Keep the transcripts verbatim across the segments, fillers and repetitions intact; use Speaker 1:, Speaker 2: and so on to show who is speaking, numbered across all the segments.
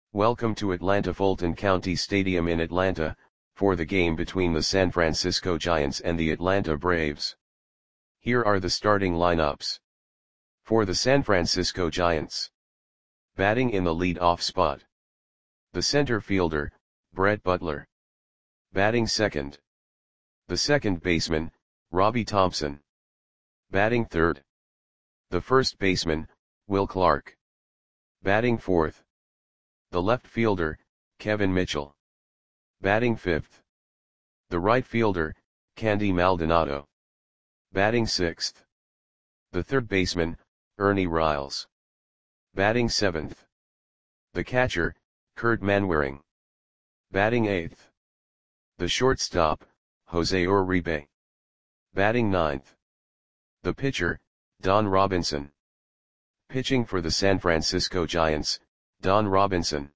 Speaker 1: Welcome to Atlanta Fulton County Stadium in Atlanta, for the game between the San Francisco Giants and the Atlanta Braves. Here are the starting lineups. For the San Francisco Giants. Batting in the lead-off spot. The center fielder, Brett Butler. Batting second. The second baseman, Robbie Thompson. Batting third. The first baseman, Will Clark. Batting fourth. The left fielder, Kevin Mitchell. Batting fifth. The right fielder, Candy Maldonado. Batting sixth. The third baseman, Ernie Riles. Batting seventh. The catcher, Kurt Manwaring. Batting eighth. The shortstop, Jose Uribe. Batting ninth. The pitcher, Don Robinson. Pitching for the San Francisco Giants, Don Robinson.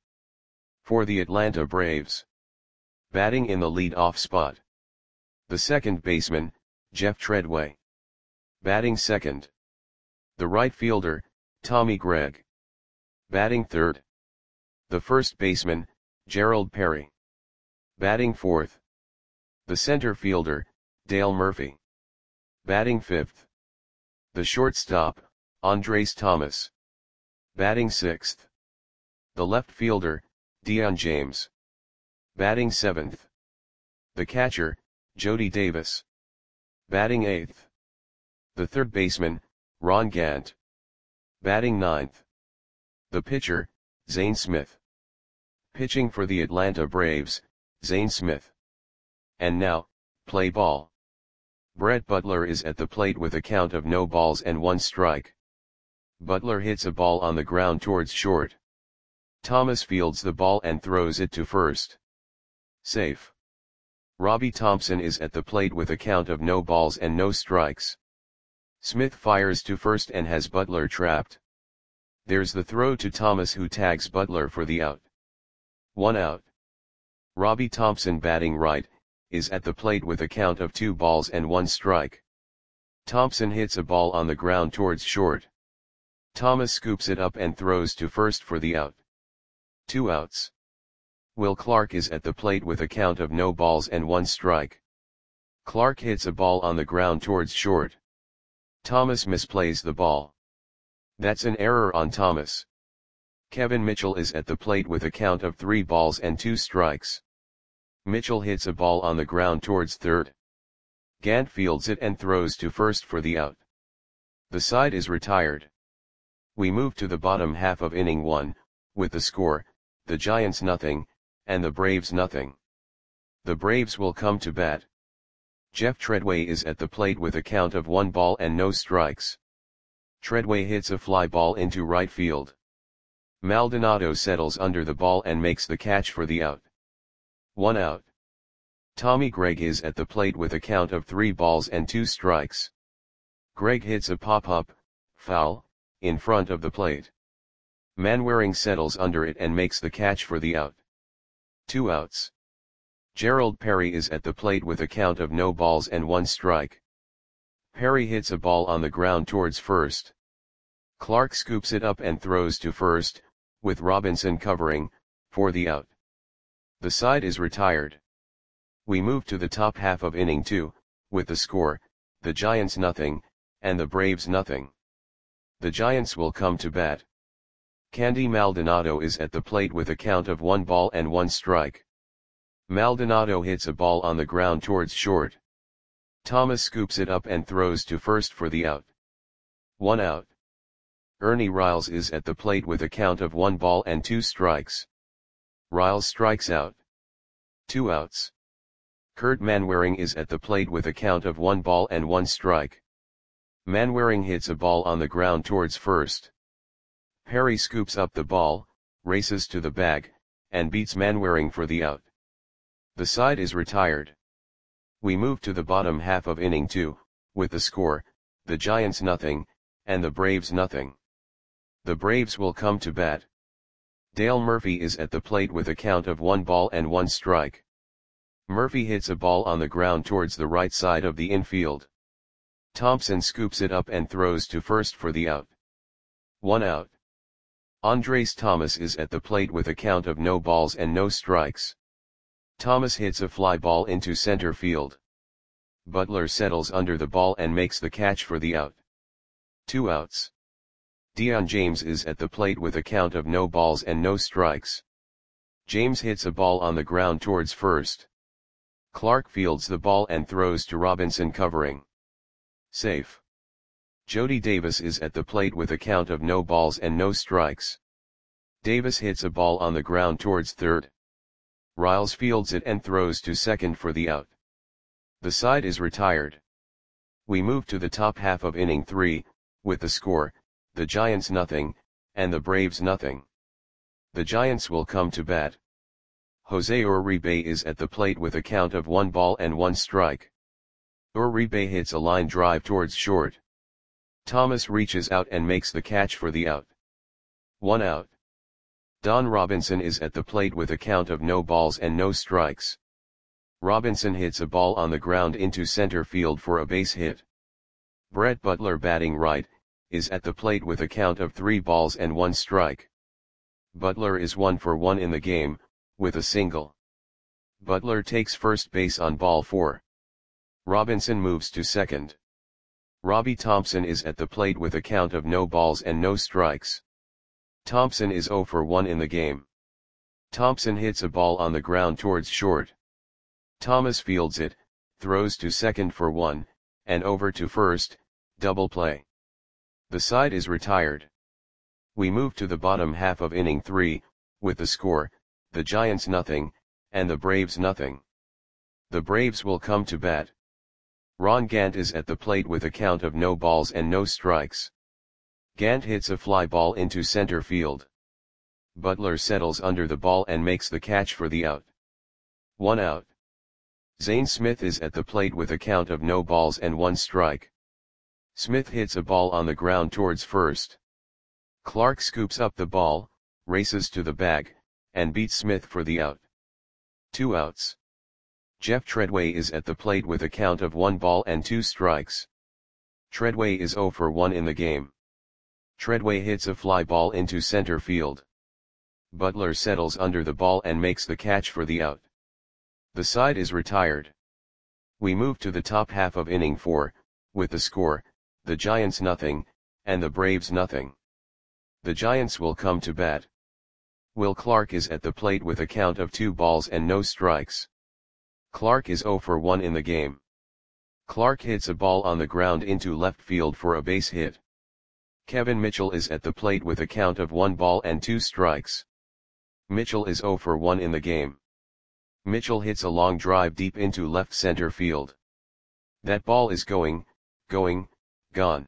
Speaker 1: For the Atlanta Braves. Batting in the lead-off spot. The second baseman, Jeff Treadway. Batting second. The right fielder, Tommy Gregg. Batting third. The first baseman, Gerald Perry. Batting fourth. The center fielder, Dale Murphy. Batting fifth. The shortstop, Andres Thomas. Batting sixth. The left fielder, Dion James. Batting seventh. The catcher, Jody Davis. Batting eighth. The third baseman, Ron Gant. Batting ninth. The pitcher, Zane Smith. Pitching for the Atlanta Braves, Zane Smith. And now, play ball. Brett Butler is at the plate with a count of no balls and one strike. Butler hits a ball on the ground towards short. Thomas fields the ball and throws it to first. Safe. Robbie Thompson is at the plate with a count of no balls and no strikes. Smith fires to first and has Butler trapped. There's the throw to Thomas, who tags Butler for the out. One out. Robbie Thompson, batting right, is at the plate with a count of two balls and one strike. Thompson hits a ball on the ground towards short. Thomas scoops it up and throws to first for the out. Two outs. Will Clark is at the plate with a count of no balls and one strike. Clark hits a ball on the ground towards short. Thomas misplays the ball. That's an error on Thomas. Kevin Mitchell is at the plate with a count of three balls and two strikes. Mitchell hits a ball on the ground towards third. Gant fields it and throws to first for the out. The side is retired. We move to the bottom half of inning one, with the score, the Giants nothing, and the Braves nothing. The Braves will come to bat. Jeff Treadway is at the plate with a count of one ball and no strikes. Treadway hits a fly ball into right field. Maldonado settles under the ball and makes the catch for the out. One out. Tommy Gregg is at the plate with a count of three balls and two strikes. Gregg hits a pop-up, foul, in front of the plate. Manwaring settles under it and makes the catch for the out. Two outs. Gerald Perry is at the plate with a count of no balls and one strike. Perry hits a ball on the ground towards first. Clark scoops it up and throws to first, with Robinson covering, for the out. The side is retired. We move to the top half of inning two, with the score, the Giants nothing, and the Braves nothing. The Giants will come to bat. Candy Maldonado is at the plate with a count of one ball and one strike. Maldonado hits a ball on the ground towards short. Thomas scoops it up and throws to first for the out. One out. Ernie Riles is at the plate with a count of one ball and two strikes. Riles strikes out. Two outs. Kurt Manwaring is at the plate with a count of one ball and one strike. Manwaring hits a ball on the ground towards first. Perry scoops up the ball, races to the bag, and beats Manwaring for the out. The side is retired. We move to the bottom half of inning two, with the score, the Giants nothing, and the Braves nothing. The Braves will come to bat. Dale Murphy is at the plate with a count of one ball and one strike. Murphy hits a ball on the ground towards the right side of the infield. Thompson scoops it up and throws to first for the out. One out. Andres Thomas is at the plate with a count of no balls and no strikes. Thomas hits a fly ball into center field. Butler settles under the ball and makes the catch for the out. Two outs. Dion James is at the plate with a count of no balls and no strikes. James hits a ball on the ground towards first. Clark fields the ball and throws to Robinson covering. Safe. Jody Davis is at the plate with a count of no balls and no strikes. Davis hits a ball on the ground towards third. Riles fields it and throws to second for the out. The side is retired. We move to the top half of inning three, with the score, the Giants nothing, and the Braves nothing. The Giants will come to bat. Jose Uribe is at the plate with a count of one ball and one strike. Uribe hits a line drive towards short. Thomas reaches out and makes the catch for the out. One out. Don Robinson is at the plate with a count of no balls and no strikes. Robinson hits a ball on the ground into center field for a base hit. Brett Butler, batting right, is at the plate with a count of three balls and one strike. Butler is one for one in the game, with a single. Butler takes first base on ball four. Robinson moves to second. Robbie Thompson is at the plate with a count of no balls and no strikes. Thompson is zero for one in the game. Thompson hits a ball on the ground towards short. Thomas fields it, throws to second for one, and over to first, double play. The side is retired. We move to the bottom half of inning three, with the score, the Giants nothing, and the Braves nothing. The Braves will come to bat. Ron Gant is at the plate with a count of no balls and no strikes. Gant hits a fly ball into center field. Butler settles under the ball and makes the catch for the out. One out. Zane Smith is at the plate with a count of no balls and one strike. Smith hits a ball on the ground towards first. Clark scoops up the ball, races to the bag, and beats Smith for the out. Two outs. Jeff Treadway is at the plate with a count of one ball and two strikes. Treadway is zero for one in the game. Treadway hits a fly ball into center field. Butler settles under the ball and makes the catch for the out. The side is retired. We move to the top half of inning four, with the score, the Giants nothing, and the Braves nothing. The Giants will come to bat. Will Clark is at the plate with a count of two balls and no strikes. Clark is zero for one in the game. Clark hits a ball on the ground into left field for a base hit. Kevin Mitchell is at the plate with a count of one ball and two strikes. Mitchell is zero for one in the game. Mitchell hits a long drive deep into left center field. That ball is going, going, gone.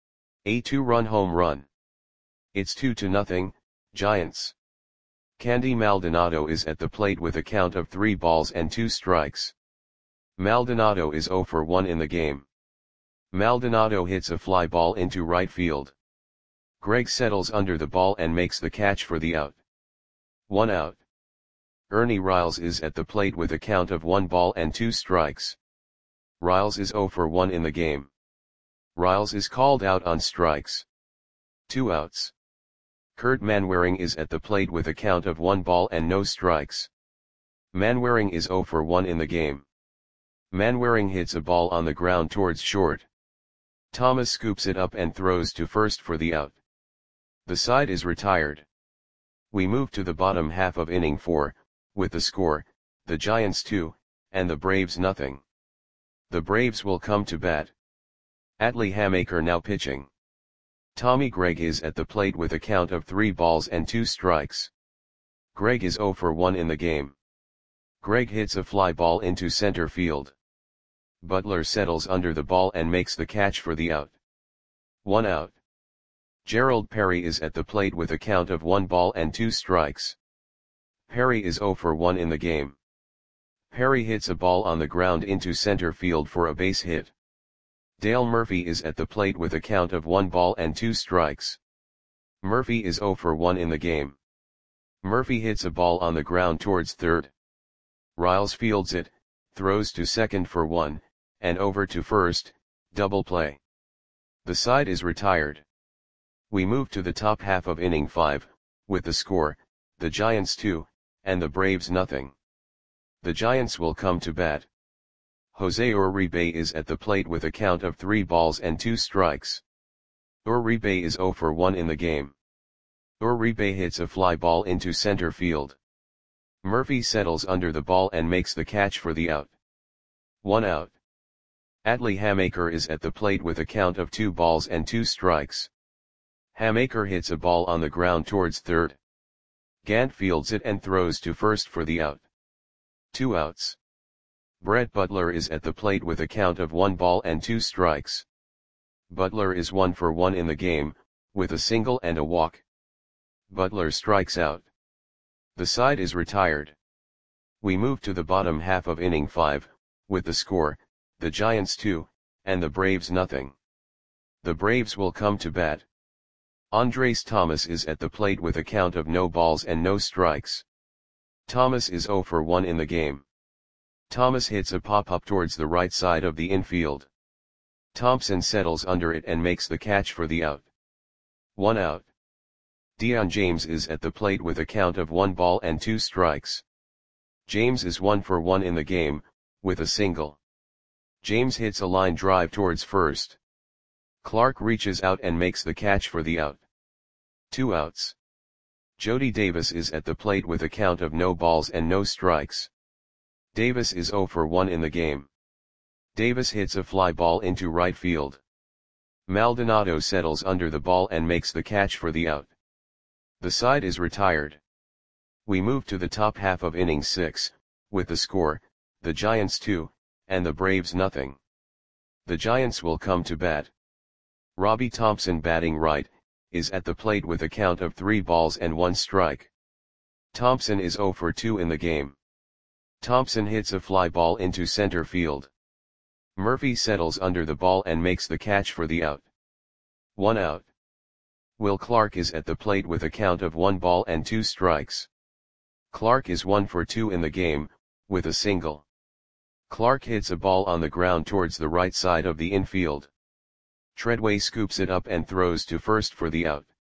Speaker 1: A two-run home run. It's two to nothing, Giants. Candy Maldonado is at the plate with a count of three balls and two strikes. Maldonado is zero for one in the game. Maldonado hits a fly ball into right field. Greg settles under the ball and makes the catch for the out. One out. Ernie Riles is at the plate with a count of one ball and two strikes. Riles is zero for one in the game. Riles is called out on strikes. Two outs. Kurt Manwaring is at the plate with a count of one ball and no strikes. Manwaring is zero for one in the game. Manwaring hits a ball on the ground towards short. Thomas scoops it up and throws to first for the out. The side is retired. We move to the bottom half of inning four, with the score, the Giants two, and the Braves nothing. The Braves will come to bat. Atlee Hamaker now pitching. Tommy Gregg is at the plate with a count of three balls and two strikes. Gregg is zero for one in the game. Gregg hits a fly ball into center field. Butler settles under the ball and makes the catch for the out. One out. Gerald Perry is at the plate with a count of one ball and two strikes. Perry is zero for one in the game. Perry hits a ball on the ground into center field for a base hit. Dale Murphy is at the plate with a count of one ball and two strikes. Murphy is zero for one in the game. Murphy hits a ball on the ground towards third. Riles fields it, throws to second for one, and over to first, double play. The side is retired. We move to the top half of inning five, with the score, the Giants two, and the Braves nothing. The Giants will come to bat. Jose Uribe is at the plate with a count of three balls and two strikes. Uribe is zero for one in the game. Uribe hits a fly ball into center field. Murphy settles under the ball and makes the catch for the out. One out. Adley Hamaker is at the plate with a count of two balls and two strikes. Hamaker hits a ball on the ground towards third. Gant fields it and throws to first for the out. Two outs. Brett Butler is at the plate with a count of one ball and two strikes. Butler is one for one in the game, with a single and a walk. Butler strikes out. The side is retired. We move to the bottom half of inning five, with the score, the Giants two, and the Braves nothing. The Braves will come to bat. Andres Thomas is at the plate with a count of no balls and no strikes. Thomas is zero for one in the game. Thomas hits a pop-up towards the right side of the infield. Thompson settles under it and makes the catch for the out. One out. Dion James is at the plate with a count of one ball and two strikes. James is one for one in the game, with a single. James hits a line drive towards first. Clark reaches out and makes the catch for the out. Two outs. Jody Davis is at the plate with a count of no balls and no strikes. Davis is zero for one in the game. Davis hits a fly ball into right field. Maldonado settles under the ball and makes the catch for the out. The side is retired. We move to the top half of inning six, with the score, the Giants two, and the Braves nothing. The Giants will come to bat. Robbie Thompson, batting right, is at the plate with a count of three balls and one strike. Thompson is zero for two in the game. Thompson hits a fly ball into center field. Murphy settles under the ball and makes the catch for the out. One out. Will Clark is at the plate with a count of one ball and two strikes. Clark is one for two in the game, with a single. Clark hits a ball on the ground towards the right side of the infield. Treadway scoops it up and throws to first for the out.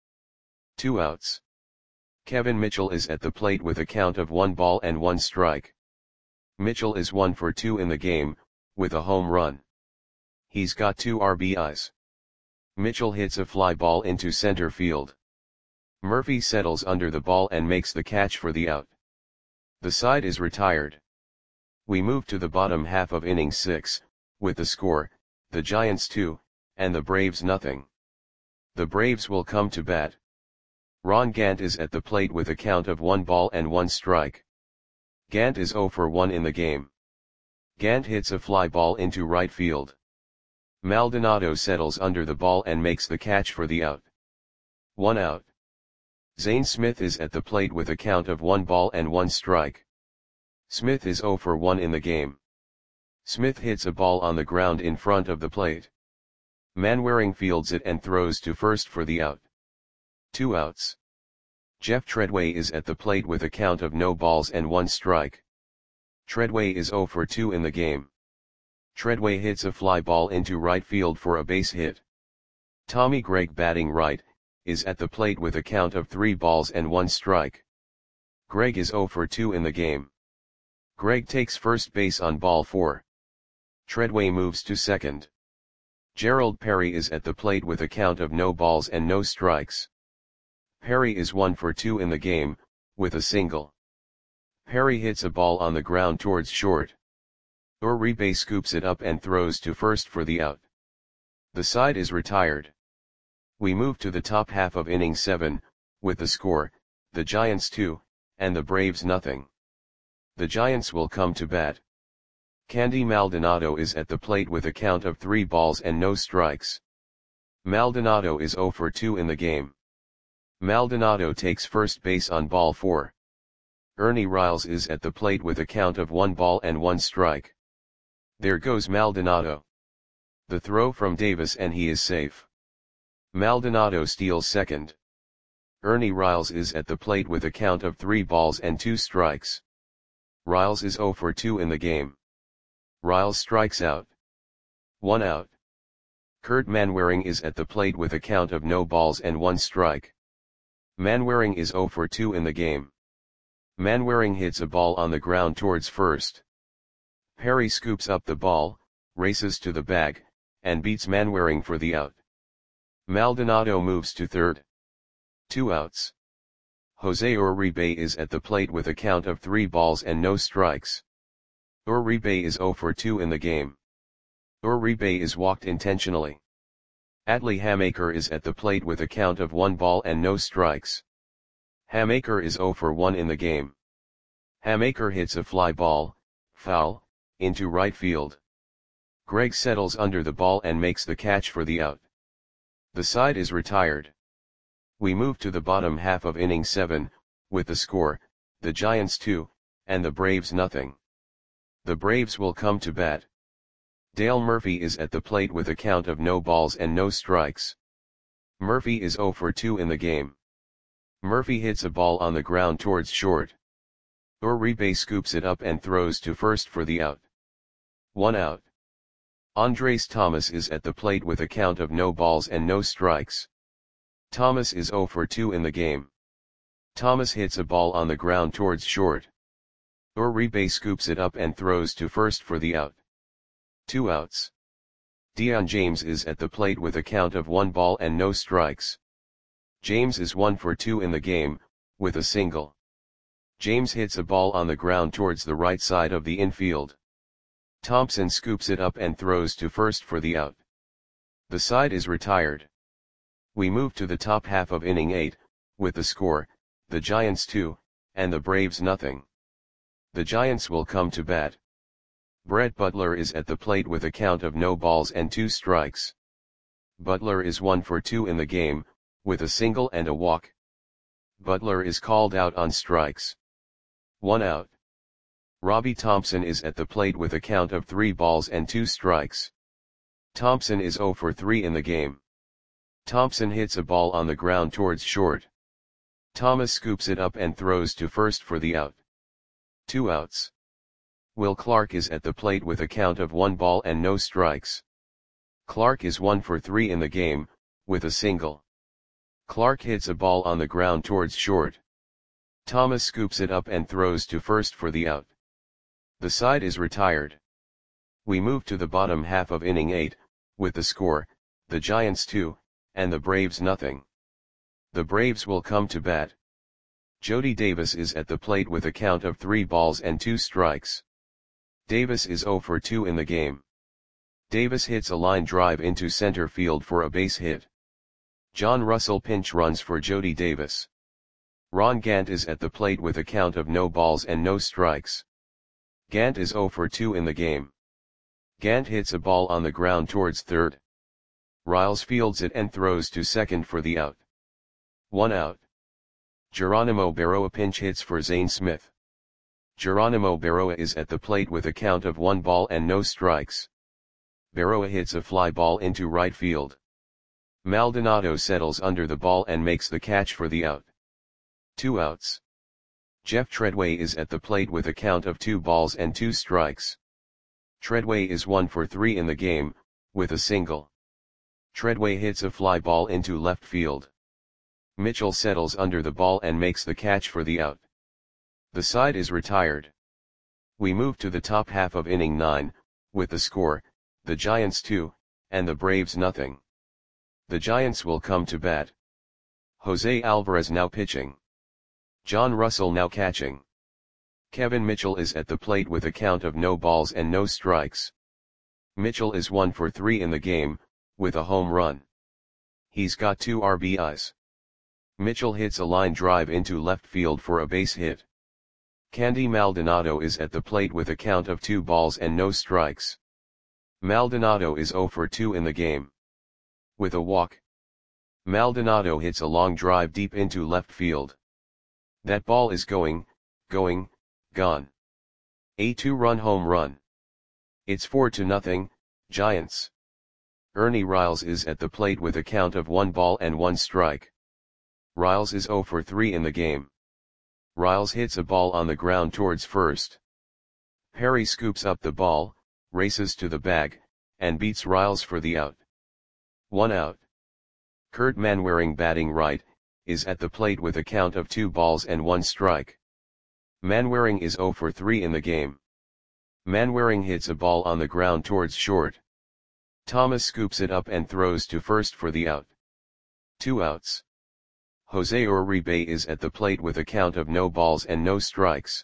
Speaker 1: Two outs. Kevin Mitchell is at the plate with a count of one ball and one strike. Mitchell is one for two in the game, with a home run. He's got two R B Is. Mitchell hits a fly ball into center field. Murphy settles under the ball and makes the catch for the out. The side is retired. We move to the bottom half of inning six, with the score, the Giants two, and the Braves nothing. The Braves will come to bat. Ron Gant is at the plate with a count of one ball and one strike. Gant is zero for one in the game. Gant hits a fly ball into right field. Maldonado settles under the ball and makes the catch for the out. One out. Zane Smith is at the plate with a count of one ball and one strike. Smith is zero for one in the game. Smith hits a ball on the ground in front of the plate. Manwaring fields it and throws to first for the out. Two outs. Jeff Treadway is at the plate with a count of no balls and one strike. Treadway is zero for two in the game. Treadway hits a fly ball into right field for a base hit. Tommy Gregg, batting right, is at the plate with a count of three balls and one strike. Gregg is zero for two in the game. Gregg takes first base on ball four. Treadway moves to second. Gerald Perry is at the plate with a count of no balls and no strikes. Perry is one for two in the game, with a single. Perry hits a ball on the ground towards short. Uribe scoops it up and throws to first for the out. The side is retired. We move to the top half of inning seven, with the score, the Giants two, and the Braves nothing. The Giants will come to bat. Candy Maldonado is at the plate with a count of three balls and no strikes. Maldonado is zero for two in the game. Maldonado takes first base on ball four. Ernie Riles is at the plate with a count of one ball and one strike. There goes Maldonado. The throw from Davis and he is safe. Maldonado steals second. Ernie Riles is at the plate with a count of three balls and two strikes. Riles is zero for two in the game. Riles strikes out. One out. Kurt Manwaring is at the plate with a count of no balls and one strike. Manwaring is zero for two in the game. Manwaring hits a ball on the ground towards first. Perry scoops up the ball, races to the bag, and beats Manwaring for the out. Maldonado moves to third. Two outs. Jose Uribe is at the plate with a count of three balls and no strikes. Uribe is zero for two in the game. Uribe is walked intentionally. Adley Hamaker is at the plate with a count of one ball and no strikes. Hamaker is zero for one in the game. Hamaker hits a fly ball, foul, into right field. Greg settles under the ball and makes the catch for the out. The side is retired. We move to the bottom half of inning seven, with the score, the Giants two, and the Braves nothing. The Braves will come to bat. Dale Murphy is at the plate with a count of no balls and no strikes. Murphy is zero for two in the game. Murphy hits a ball on the ground towards short. Uribe scoops it up and throws to first for the out. One out. Andres Thomas is at the plate with a count of no balls and no strikes. Thomas is zero for two in the game. Thomas hits a ball on the ground towards short. Uribe scoops it up and throws to first for the out. Two outs. Dion James is at the plate with a count of one ball and no strikes. James is one for two in the game, with a single. James hits a ball on the ground towards the right side of the infield. Thompson scoops it up and throws to first for the out. The side is retired. We move to the top half of inning eight, with the score, the Giants two, and the Braves nothing. The Giants will come to bat. Brett Butler is at the plate with a count of no balls and two strikes. Butler is one for two in the game, with a single and a walk. Butler is called out on strikes. One out. Robbie Thompson is at the plate with a count of three balls and two strikes. Thompson is zero for three in the game. Thompson hits a ball on the ground towards short. Thomas scoops it up and throws to first for the out. Two outs. Will Clark is at the plate with a count of one ball and no strikes. Clark is one for three in the game, with a single. Clark hits a ball on the ground towards short. Thomas scoops it up and throws to first for the out. The side is retired. We move to the bottom half of inning eight, with the score, the Giants two, and the Braves nothing. The Braves will come to bat. Jody Davis is at the plate with a count of three balls and two strikes. Davis is zero for two in the game. Davis hits a line drive into center field for a base hit. John Russell pinch runs for Jody Davis. Ron Gant is at the plate with a count of no balls and no strikes. Gant is zero for two in the game. Gant hits a ball on the ground towards third. Riles fields it and throws to second for the out. One out. Geronimo Berroa pinch hits for Zane Smith. Geronimo Berroa is at the plate with a count of one ball and no strikes. Berroa hits a fly ball into right field. Maldonado settles under the ball and makes the catch for the out. Two outs. Jeff Treadway is at the plate with a count of two balls and two strikes. Treadway is one for three in the game, with a single. Treadway hits a fly ball into left field. Mitchell settles under the ball and makes the catch for the out. The side is retired. We move to the top half of inning nine, with the score, the Giants two, and the Braves nothing. The Giants will come to bat. Jose Alvarez now pitching. John Russell now catching. Kevin Mitchell is at the plate with a count of no balls and no strikes. Mitchell is one for three in the game, with a home run. He's got two R B Is. Mitchell hits a line drive into left field for a base hit. Candy Maldonado is at the plate with a count of two balls and no strikes. Maldonado is zero for two in the game. With a walk. Maldonado hits a long drive deep into left field. That ball is going, going, gone. A two-run home run. It's four to nothing, Giants. Ernie Riles is at the plate with a count of one ball and one strike. Riles is zero for three in the game. Riles hits a ball on the ground towards first. Perry scoops up the ball, races to the bag, and beats Riles for the out. One out. Kurt Manwaring batting right, is at the plate with a count of two balls and one strike. Manwaring is zero for three in the game. Manwaring hits a ball on the ground towards short. Thomas scoops it up and throws to first for the out. Two outs. Jose Uribe is at the plate with a count of no balls and no strikes.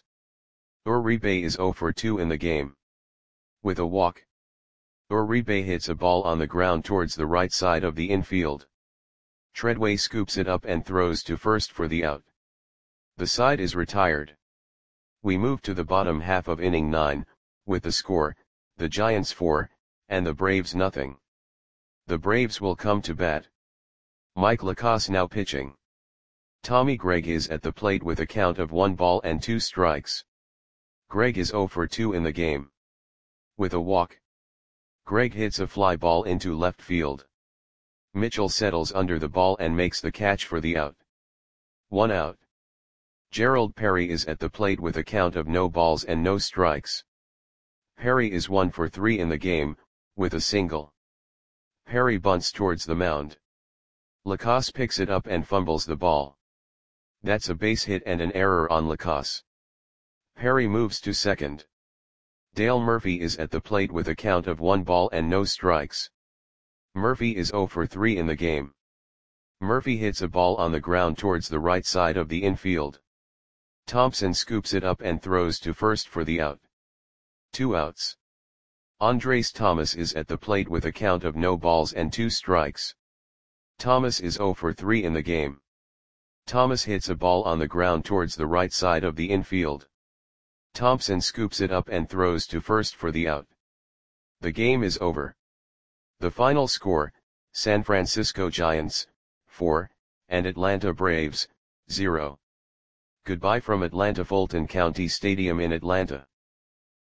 Speaker 1: Uribe is zero for two in the game. With a walk, Uribe hits a ball on the ground towards the right side of the infield. Treadway scoops it up and throws to first for the out. The side is retired. We move to the bottom half of inning nine, with the score, the Giants four, and the Braves nothing. The Braves will come to bat. Mike Lacasse now pitching. Tommy Gregg is at the plate with a count of one ball and two strikes. Gregg is zero for two in the game. With a walk, Gregg hits a fly ball into left field. Mitchell settles under the ball and makes the catch for the out. One out. Gerald Perry is at the plate with a count of no balls and no strikes. Perry is one for three in the game, with a single. Perry bunts towards the mound. Lacasse picks it up and fumbles the ball. That's a base hit and an error on Lacasse. Perry moves to second. Dale Murphy is at the plate with a count of one ball and no strikes. Murphy is zero for three in the game. Murphy hits a ball on the ground towards the right side of the infield. Thompson scoops it up and throws to first for the out. Two outs. Andres Thomas is at the plate with a count of no balls and two strikes. Thomas is zero for three in the game. Thomas hits a ball on the ground towards the right side of the infield. Thompson scoops it up and throws to first for the out. The game is over. The final score, San Francisco Giants, four, and Atlanta Braves, zero. Goodbye from Atlanta Fulton County Stadium in Atlanta.